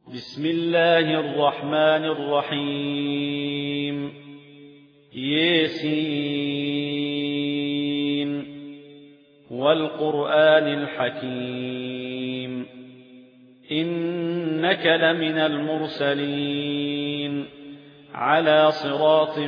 بسم الله الرحمن الرحيم ياسين والقرآن الحكيم إنك لمن المرسلين على صراط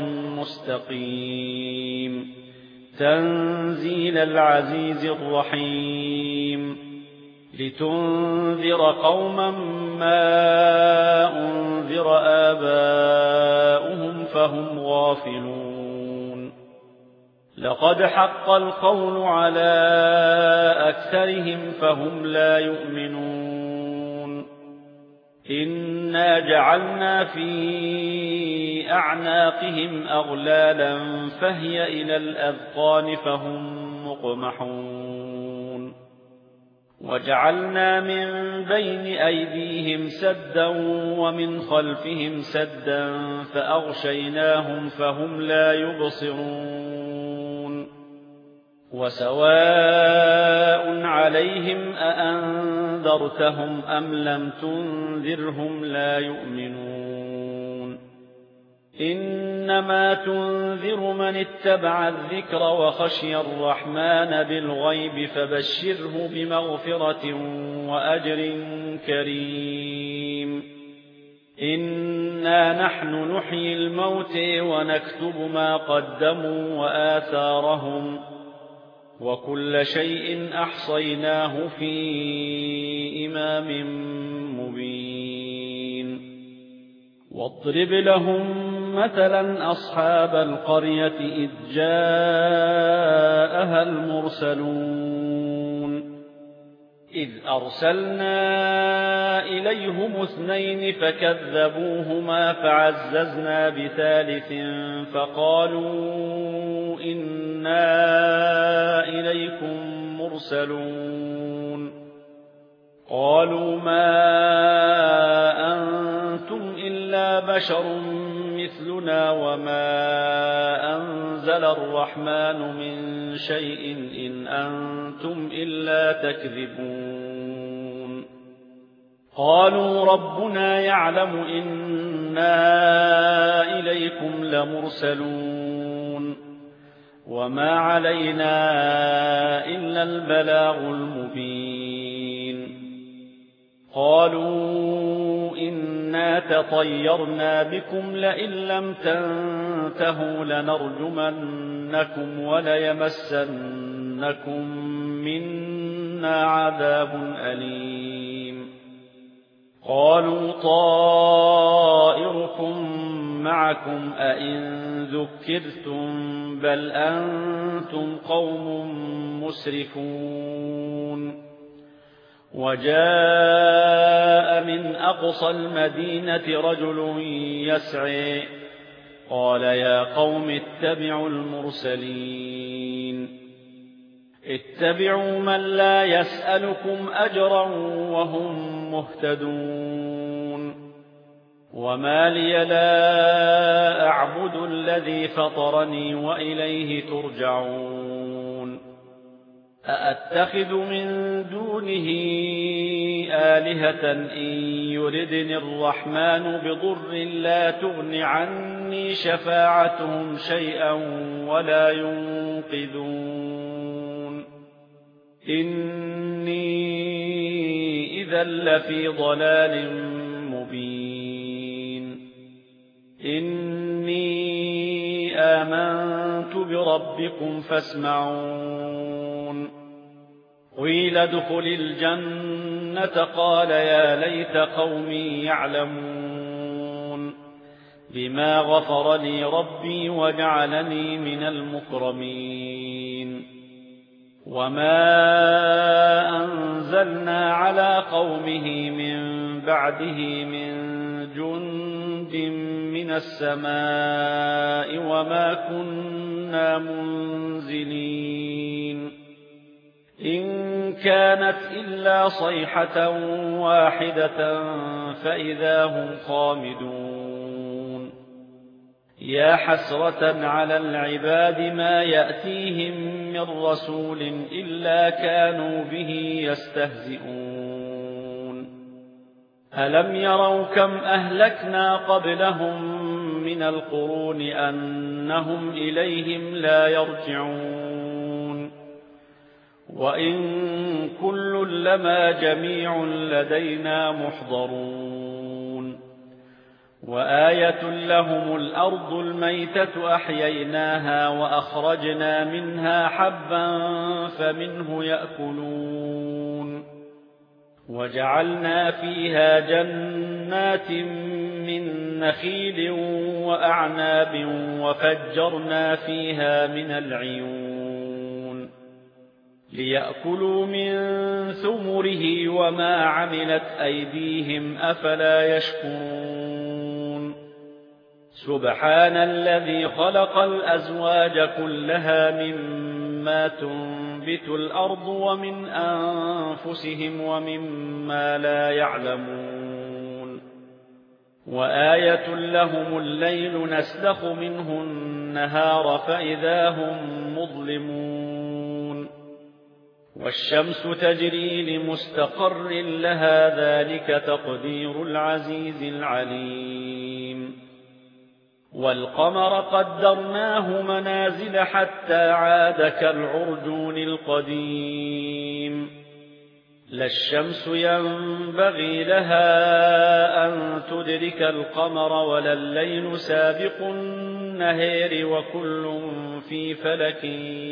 مستقيم تنزيل العزيز الرحيم لتنذر قوما ما أنذر آباؤهم فهم غافلون لقد حق القول على أكثرهم فهم لا يؤمنون إنا جعلنا في أعناقهم أغلالا فهي إلى الأذقان فهم مقمحون وجعلنا من بين أيديهم سدا ومن خلفهم سدا فأغشيناهم فهم لا يبصرون وسواء عليهم أأنذرتهم أم لم تنذرهم لا يؤمنون إنما تنذر من اتبع الذكر وخشي الرحمن بالغيب فبشره بمغفرة وأجر كريم إنا نحن نحيي الموتى ونكتب ما قدموا وآثارهم وكل شيء أحصيناه في إمام مبين واضرب لهم مثلا أصحاب القرية إذ جاءها المرسلون إذ أرسلنا إليهم 2 فكذبوهما فعززنا بثالث فقالوا إنا إليكم مرسلون قالوا ما أنتم إلا بشر مثلنا وما أنزل الرحمن من شيء إن أنتم إلا تكذبون قالوا ربنا يعلم إنا إليكم لمرسلون وما علينا إلا البلاغ المبين قالوا إنا تطيرنا بكم لئن لم تنتهوا لنرجمنكم وليمسنكم منا عذاب أليم قالوا طائركم معكم أئن ذكرتم بل أنتم قوم مسرفون وجاء من أقصى المدينة رجل يسعي قال يا قوم اتبعوا المرسلين اتبعوا من لا يسألكم أجرا وهم مهتدون وما لي لا أعبد الذي فطرني وإليه ترجعون أأتخذ من دونه آلهة إن يردني الرحمن بضر لا تغن عني شفاعتهم شيئا ولا ينقذون إني إذا لفي ضلال مبين إني آمنت بربكم فاسمعون قيل ادخل الجنة قال يا ليت قومي يعلمون بما غفر لي ربي وجعلني من المكرمين وما أنزلنا على قومه من بعده من جند من السماء وما كنا منزلين إن كانت إلا صيحة واحدة فإذا هم خامدون يا حسرة على العباد ما يأتيهم من رسول إلا كانوا به يستهزئون ألم يروا كم أهلكنا قبلهم من القرون أنهم إليهم لا يرجعون وإن كل لما جميع لدينا محضرون وآية لهم الأرض الميتة أحييناها وأخرجنا منها حبا فمنه يأكلون وجعلنا فيها جنات من نخيل وأعناب وفجرنا فيها من العيون ليأكلوا من ثمره وما عملت أيديهم أفلا يشكرون سبحان الذي خلق الأزواج كلها مما تنبت الأرض ومن أنفسهم ومما لا يعلمون وآية لهم الليل نسلخ منه النهار فإذا هم مظلمون والشمس تجري لمستقر لها ذلك تقدير العزيز العليم والقمر قدرناه منازل حتى عاد كالعرجون القديم لا الشمس ينبغي لها أن تدرك القمر ولا الليل سابق النهار وكل في فلك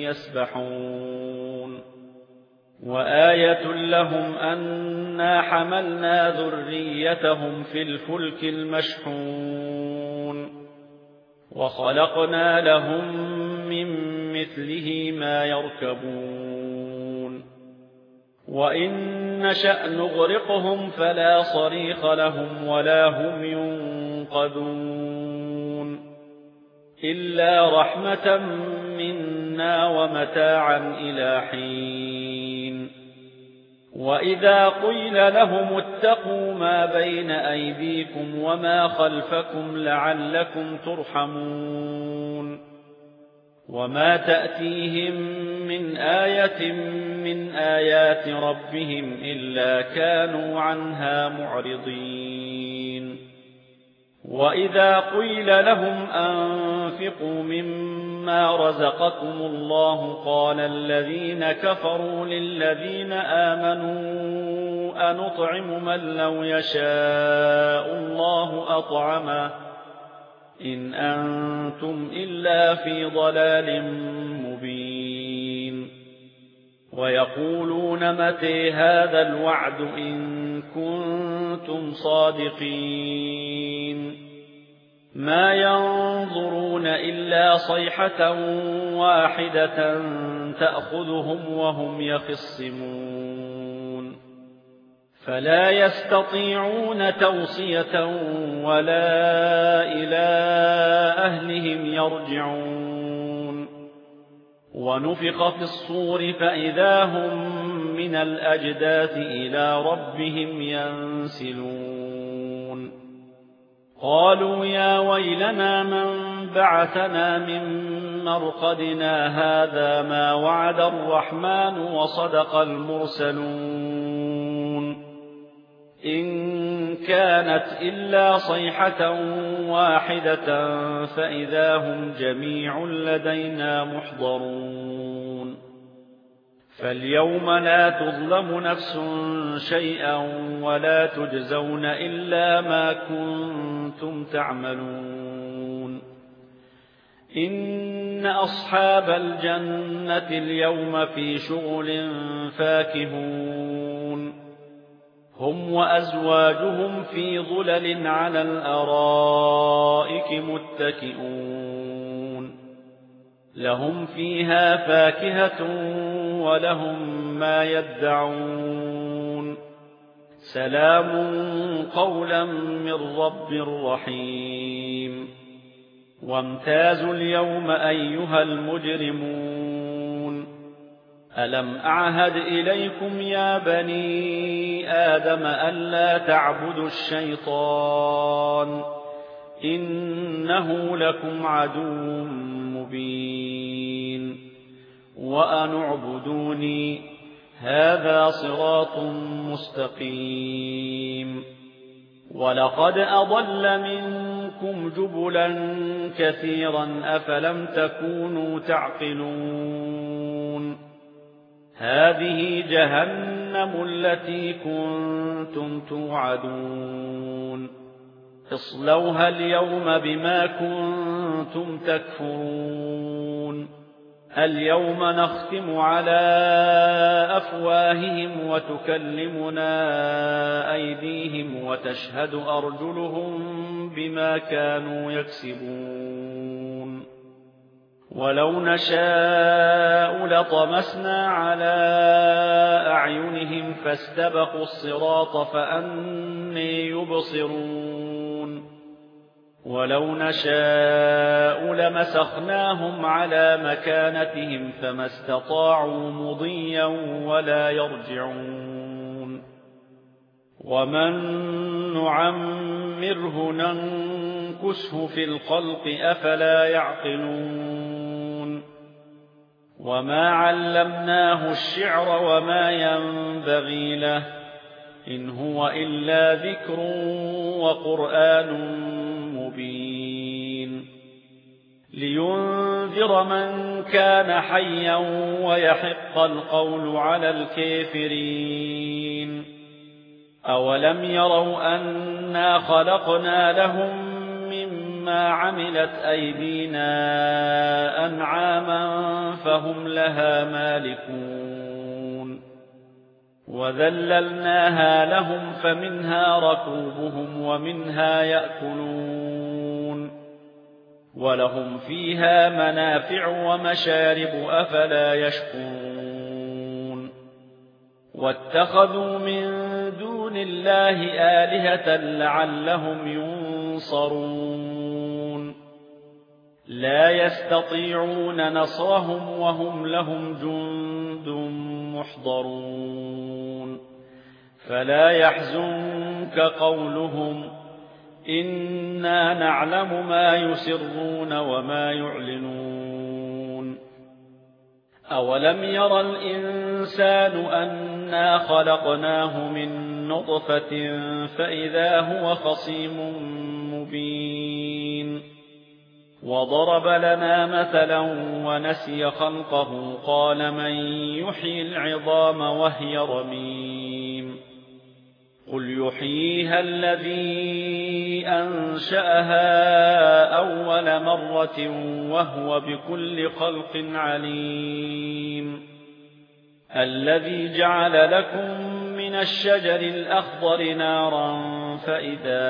يسبحون وآية لهم أنا حملنا ذريتهم في الفلك المشحون وخلقنا لهم من مثله ما يركبون وإن نشأ نغرقهم فلا صريخ لهم ولا هم ينقذون إلا رحمة منا ومتاعا إلى حين وإذا قيل لهم اتقوا ما بين أيديكم وما خلفكم لعلكم ترحمون وما تأتيهم من آية من آيات ربهم إلا كانوا عنها معرضين وإذا قيل لهم أنفقوا مما رزقكم الله قال الذين كفروا للذين آمنوا أنطعم من لو يشاء الله أطعمه إن أنتم إلا في ضلال مبين ويقولون متى هذا الوعد إن كنتم صادقين ما ينظرون إلا صيحة واحدة تأخذهم وهم يخصمون فلا يستطيعون توصية ولا إلى أهلهم يرجعون ونفخ في الصور فإذا هم من الأجداث إلى ربهم ينسلون قالوا يا ويلنا من بعثنا من مرقدنا هذا ما وعد الرحمن وصدق المرسلون إن كانت إلا صيحة واحدة فإذا هم جميع لدينا محضرون فاليوم لا تظلم نفس شيئا ولا تجزون إلا ما كنتم تعملون إن أصحاب الجنة اليوم في شغل فاكهون هم وأزواجهم في ظلل على الأرائك متكئون لهم فيها فاكهة ولهم ما يدعون سلام قولا من رب رحيم وامتازوا اليوم أيها المجرمون ألم أعهد إليكم يا بني آدم ألا تعبدوا الشيطان إنه لكم عدو مبين وأن اعبدوني هذا صراط مستقيم ولقد أضل منكم جبلا كثيرا أفلم تكونوا تعقلون هذه جهنم التي كنتم توعدون اصلوها اليوم بما كنتم تكفرون اليوم نختم على أفواههم وتكلمنا أيديهم وتشهد أرجلهم بما كانوا يكسبون ولو نشاء لطمسنا على أعينهم فاستبقوا الصراط فأني يبصرون ولو نشاء لمسخناهم على مكانتهم فما استطاعوا مضيا ولا يرجعون ومن نعمره ننكسه في الخلق أفلا يعقلون وما علمناه الشعر وما ينبغي له إن هو إلا ذكر وقرآن مبين لينذر من كان حيا ويحق القول على الكافرين أولم يروا أنا خلقنا لهم مما عملت أيدينا أنعاما فهم لها مالكون وذللناها لهم فمنها ركوبهم ومنها يأكلون ولهم فيها منافع ومشارب أفلا يشكرون واتخذوا من دون الله آلهة لعلهم ينصرون لا يستطيعون نصرهم وهم لهم جند محضرون فلا يحزنك قولهم إنا نعلم ما يسرون وما يعلنون أولم ير الإنسان أنا خلقناه من نطفة فإذا هو خصيم مبين وضرب لنا مثلا ونسي خلقه قال من يحيي العظام وهي رميم قل يحييها الذي أنشأها أول مرة وهو بكل خلق عليم الذي جعل لكم من الشجر الأخضر نارا فإذا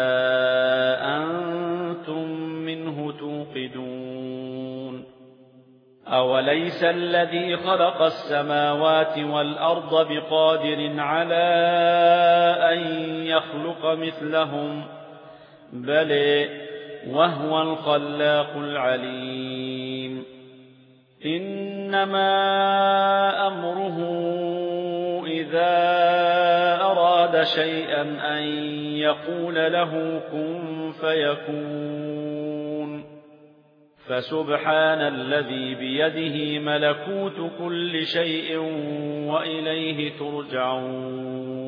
أنتم منه توقدون أوليس الذي خلق السماوات والأرض بقادر على أن يخلق مثلهم بل وهو الخلاق العليم إنما أمره إذا أراد شيئا أن يقول له كن فيكون فسبحان الذي بيده ملكوت كل شيء وإليه ترجعون